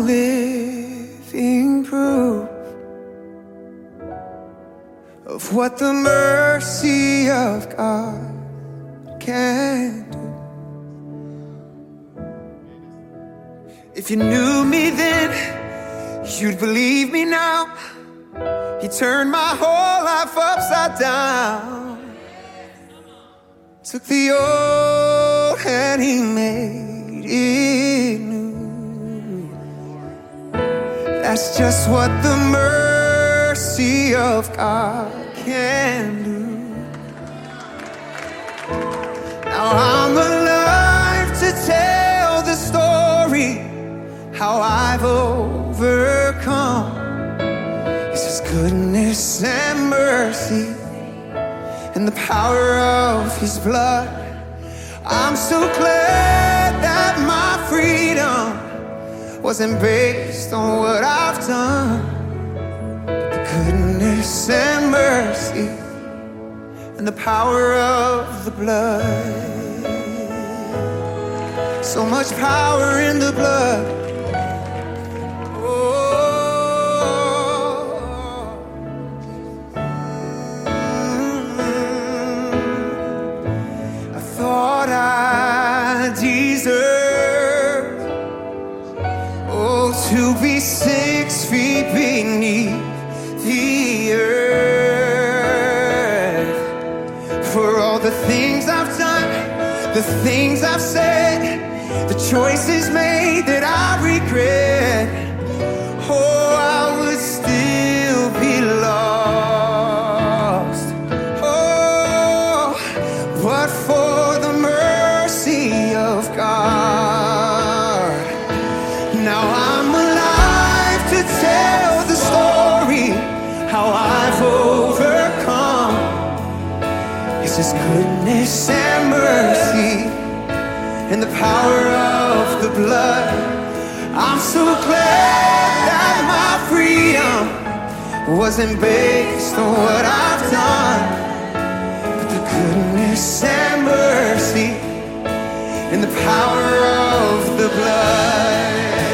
living proof of what the mercy of God can do. If you knew me then, you'd believe me now. He turned my whole life upside down. Took the old and he made it new. That's just what the mercy of God can do. Now I'm alive to tell the story, how I've overcome. It's His goodness and mercy and the power of His blood. I'm so glad that my freedom wasn't based on what I've done, but the goodness and mercy and the power of the blood. So much power in the blood. I thought I deserved, to be 6 feet beneath the earth. For all the things I've done, the things I've said, the choices made that I regret, I would still be lost. But for the mercy of God, now I'm alive to tell the story, how I've overcome. It's His goodness and mercy and the power of the blood. I'm so glad that my freedom wasn't based on what I've done, but the goodness and mercy and the power of the blood.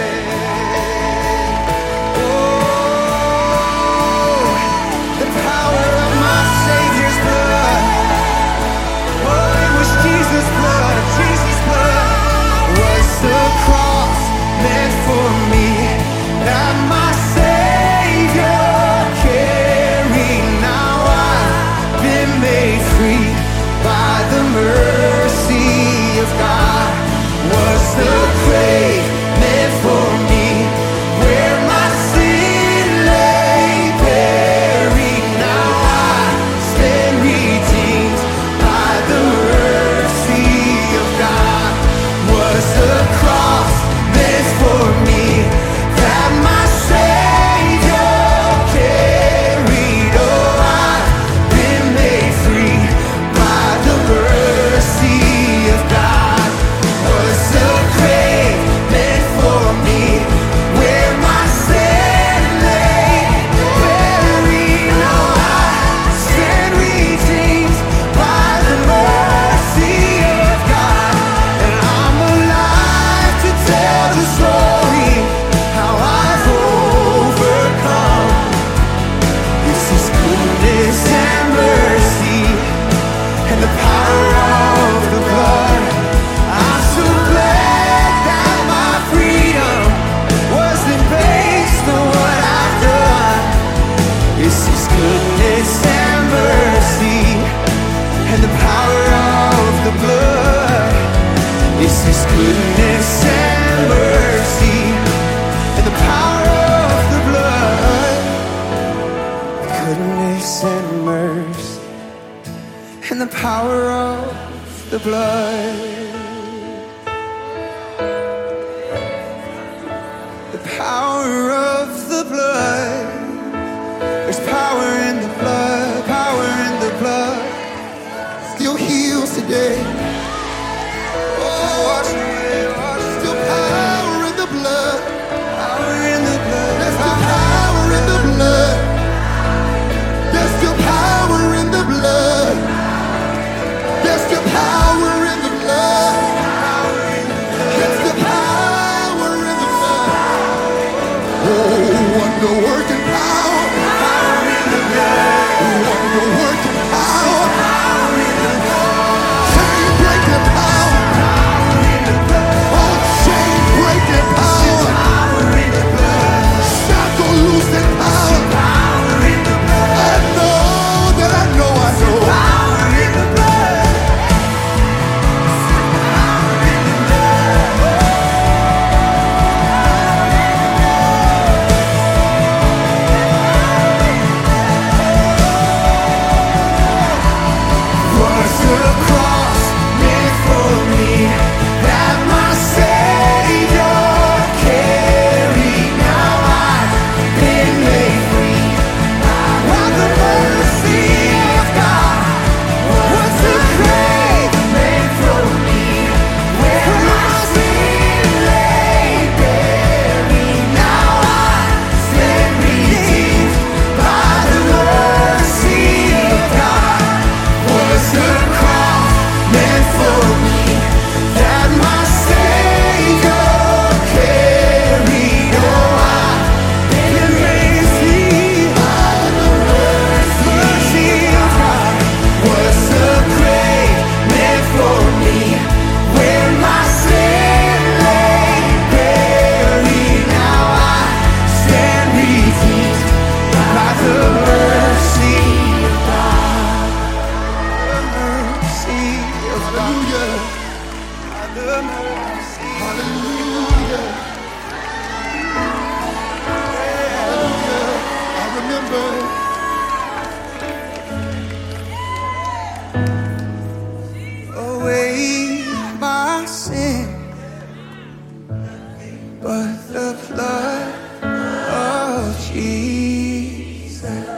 The power of my Savior's blood. It was Jesus' blood. Jesus' blood was the cross meant for me, that my Savior carried. Now I've been made free by the mercy of God. Was the grave meant for me, where my sin lay buried? Now I stand redeemed by the mercy of God. Was the cross meant for me, that my Savior carried? I've been made free by the mercy of God. Was the grave meant for me, where my sin lay buried? Now I stand redeemed by the mercy of God, and I'm alive to tell the story, how I've overcome. It's His goodness and mercy and the power of the blood. I'm so glad that my freedom wasn't based on what I've done. It's His goodness and mercy and the power of the blood. It's His goodness and mercy and the power of the blood. Goodness and mercy and the power of the blood. The power of the blood. There's power in the blood, power in the blood. Still heals today. Wash away, wash. Still power in the blood, power in the blood. There's still power in the blood. There's still power in the blood. There's still power in the blood. There's still power in the blood. Hallelujah. Hallelujah. I remember away my sin, but the blood of Jesus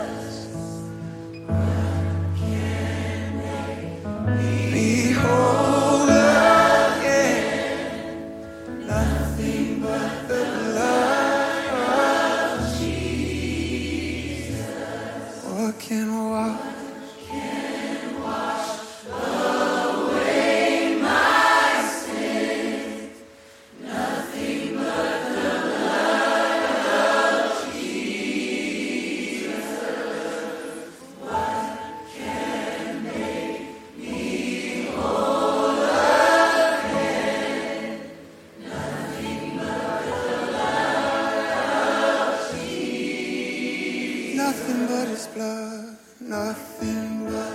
me whole again. Nothing but the blood of Jesus. What can wash? Nothing but his blood, nothing but